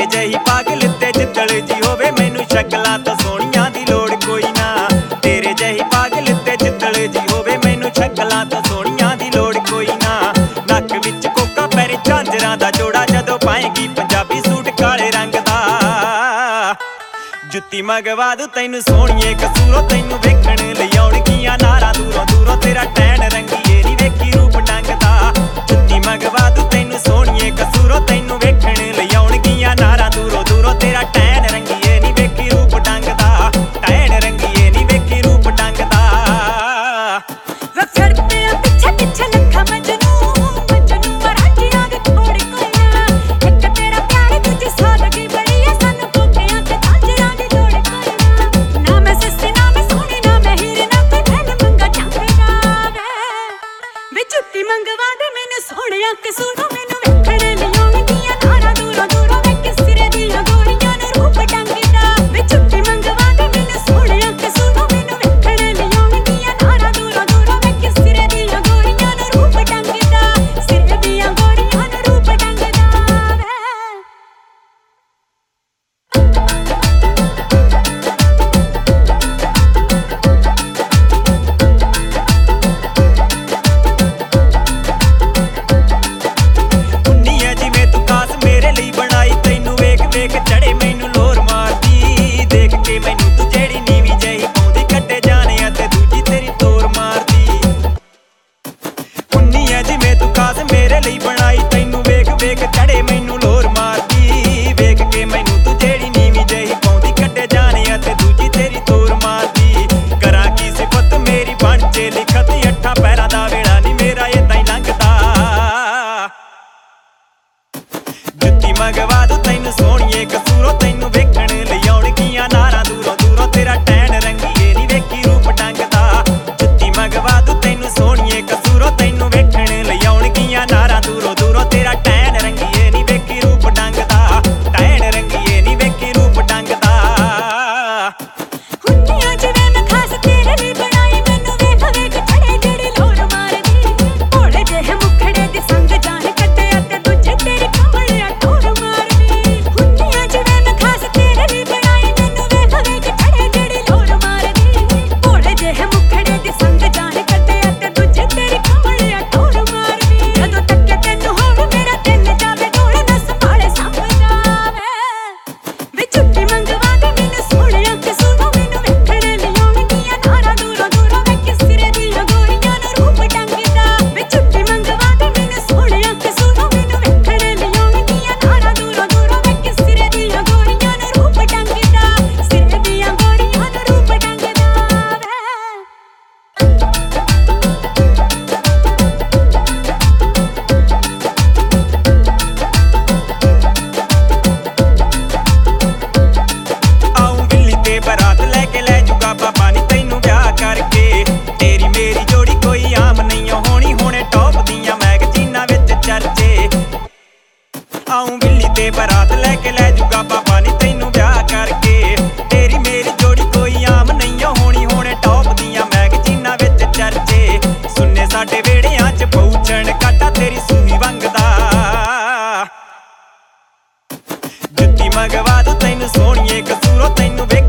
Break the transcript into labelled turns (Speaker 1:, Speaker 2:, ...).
Speaker 1: जही पागल ते जिद्दड़ जी होवे मैनू शक्लां तो सोहणियां दी लोड़ कोई ना। तेरे जही पागल ते जिद्दड़ जी होवे मैनू शक्लां तो सोहणियां दी लोड़ कोई ना। नक विच कोका पैरे झांजरां दा जोड़ा जदों पाएगी पंजाबी सूट काले रंग दा। जुत्ती मंगवा दूं तैनू सोहणीए कसूरों तैनू वेखण लई आउणगीआं नारां दूरों दूरों तेरा टैन रंगीए नी वेखी रूप ढंग दा। जुत्ती मंगवा दूं तैनू सोहणीए कसूरों तैनू वेखण लई आउणगीआं नारां दूरों दूरों तेरा टैन रंगीए नी वेखी रूप ढंग दा। टैन रंगीए नी वेखी रूप ढंग दा।
Speaker 2: फिरदे आ पिछे पिछे लखा मजनू मजनू मराठियां दे थोड़े कोई ना। एक तेरा प्यार दूजी सादगी बड़ी है सानू कोकियां ते झांजरां दी लोड़ कोई ना। ना मैं सस्ती ना मैं सोहणी ना मैं हीरे ना कोई धन मंगा चंगा वे जुत्ती मंगवा दे मैनू सोहणिया कसूरों मैनू वेखण लई आउणगीआं नारां दूरों दूरों वे किस सिरे दियां गोरियां नूं रूप ढंग दा। वे जुत्ती मंगवा दे मैनू सोहणिया कसूरों मैनू वेखण लई आउणगीआं नारां दूरों दूरों वे किस सिरे दियां गोरियां नूं रूप ढंग दा। सिरे दियां गोरियां नूं रूप ढंग दा
Speaker 1: उन्नी जिवें तू खास मेरे ਲਈ ਬਣਾਈ ਤੈਨੂੰ ਵੇਖ ਵੇਖ ਚੜੇ ਮੈਨੂੰ ਲੋਰ ਮਾਰਦੀ। ਦੇਖ ਕੇ ਮੈਨੂੰ ਤੂੰ ਜਿਹੜੀ ਨੀਵੀਂ ਜਿਹੀ ਪਾਉਂਦੀ ਕੱਟੇ ਜਾਣੇ ਅਤੇ ਦੂਜੀ ਤੇਰੀ ਤੋਰ ਮਾਰਦੀ। ਉन्नी ਜਿਵੇਂ ਤੂੰ ਖਾਸ ਮੇਰੇ ਲਈ ਬਣਾਈ ਤੈਨੂੰ ਵੇਖ ਵੇਖ ਚੜੇ ਮੈਨੂੰ ਲੋਰ ਮਾਰਦੀ। ਵੇਖ ਕੇ ਮੈਨੂੰ ਤੂੰ ਜਿਹੜੀ ਨੀਵੀਂ ਜਿਹੀ ਪਾਉਂਦੀ ਕੱਟੇ ਜਾਣੇ ਅਤੇ ਦੂਜੀ ਤੇਰੀ ਤੋਰ ਮਾਰਦੀ। ਕਰਾਂ ਕੀ ਸਿਫਤ ਮੇਰੀ ਬਣ ਜੇ ਲਿਖਤ ਅੱਠਾਂ ਪੈਰਾਂ ਦਾ ਵੇਲਾ ਨੀ ਮੇਰਾ ਏਦਾਂ ਹੀ ਲੰਘਦਾ। जुत्ती मंगवा दूं तैनू सोहणीए कसूरों तैनू वेखण लई आउणगीआं नारां दूरों दूरों तेरा टैन रंगीए नी वेखी रूप ढंग दा। जुत्ती मंगवा दूं तैनू सोहणीए कसूरों तैनू वेखण लई आउणगीआं नारां दूरों दूरों तेरा टैन रंगीए नी वेखी रूप ढंग दा। टैन रंगीए नी वेखी रूप ढंग दा।
Speaker 2: हुन्नियां जिवें मैं खास तेरे ਲਈ ਬਣਾਈ ਮੈਨੂੰ ਵੇਖ ਵੇਖ ਚੜੇ ਜਿਹੜੀ ਲੋਰ ਮਾਰਦੀ। ਭੋਲੇ ਜਿਹੇ ਮੁਖੜੇ ਦੀ ਸੰਗ ਜਾਨ ਕੱਢਿਆ ਤੇ ਦੂਜੇ ਤੇਰੀ ਕਮਲਿਆ ਟੋਰ ਮਾਰਦੀ। ਹੁन्नियां ਜਿਵੇਂ ਮੈਂ ਖਾਸ ਤੇਰੇ ਲਈ ਬਣਾਈ ਮੈਨੂੰ ਵੇਖ ਵੇਖ ਚੜੇ ਜਿਹੜੀ ਲੋਰ ਮਾਰਦੀ। ਭੋਲੇ ਜਿਹੇ ਮੁਖੜੇ ਦੀ ਸੰਗ ਜਾਨ ਕੱਢਿਆ ਤੇ ਦੂਜੇ ਤੇਰੀ ਕਮਲਿਆ ਟੋਰ ਮਾਰਦੀ। ਜਦੋਂ ਤੱਕੇ ਤੈਨੂੰ ਹੋਣ ਮੇਰਾ ਦਿਲ ਜਾਵੇ ਡੋਲ ਨਾ ਸੰਭਾਲੇ ਸੰਭਦਾ ਵੇ ਜੁੱਤੀ ਮੰਗਵਾ ਦੇ ਮੈਨੂੰ ਸੋਹਣਿਆ ਕਸੂਰੋਂ ਮੈਨੂੰ ਵੇਖਣ ਲਈ ਆਉਣਗੀਆਂ ਨਾਰਾਂ ਦੂਰੋਂ ਦੂਰੋਂ ਵੇ ਕਿਸ ਸਿਰੇ ਦੀਆਂ ਗੋਰੀਆਂ ਨੂੰ ਰੂਪ ਢੰਗ ਦਾ। ਵੇ ਜੁੱਤੀ ਮੰਗਵਾ ਦੇ ਮੈਨੂੰ ਸੋਹਣਿਆ ਕਸੂਰੋਂ ਮੈਨੂੰ ਵੇਖਣ ਲਈ ਆਉਣਗੀਆਂ ਨਾਰਾਂ ਦੂਰੋਂ ਦੂਰੋਂ ਵੇ ਕਿਸ ਸਿਰੇ ਦੀਆਂ ਗੋਰੀਆਂ ਨੂੰ ਰੂਪ ਢੰਗ ਦਾ। ਸਿਰੇ ਦੀਆਂ ਗੋਰੀਆਂ ਨੂੰ ਰੂਪ ਢੰਗ ਦਾ
Speaker 1: ਆਉਂ ਬਿੱਲੀ ਤੇ ਬਰਾਤ ਲੈ ਕੇ ਲੈ ਜੂਗਾ ਬਾਬਾ ਨੀ ਤੈਨੂੰ ਵਿਆਹ ਕਰਕੇ। ਤੇਰੀ ਮੇਰੀ ਜੋੜੀ ਕੋਈ ਆਮ ਨਹੀਂ ਹੋਣੀ ਹੁਣੇ ਟੌਪ ਦੀਆਂ ਮੈਗਜ਼ੀਨਾਂ ਵਿੱਚ ਚਰਚੇ। ਆਉਂ ਬਿੱਲੀ ਤੇ ਬਰਾਤ ਲੈ ਕੇ ਲੈ ਜੂਗਾ ਬਾਬਾ ਨੀ ਤੈਨੂੰ ਵਿਆਹ ਕਰਕੇ। ਤੇਰੀ ਮੇਰੀ ਜੋੜੀ ਕੋਈ ਆਮ ਨਹੀਂ ਹੋਣੀ ਹੁਣੇ ਟੌਪ ਦੀਆਂ ਮੈਗਜ਼ੀਨਾਂ ਵਿੱਚ ਚਰਚੇ। ਸੁਣਨੇ ਸਾਡੇ ਵਿਹੜਿਆਂ 'ਚ ਪਹੁੰਚਣ ਕਾਟਾ ਤੇਰੀ ਸੂਈ ਵੰਗਦਾ। जुत्ती मंगवा दूं तैनू सोहणीए कसूरों तैनू वेख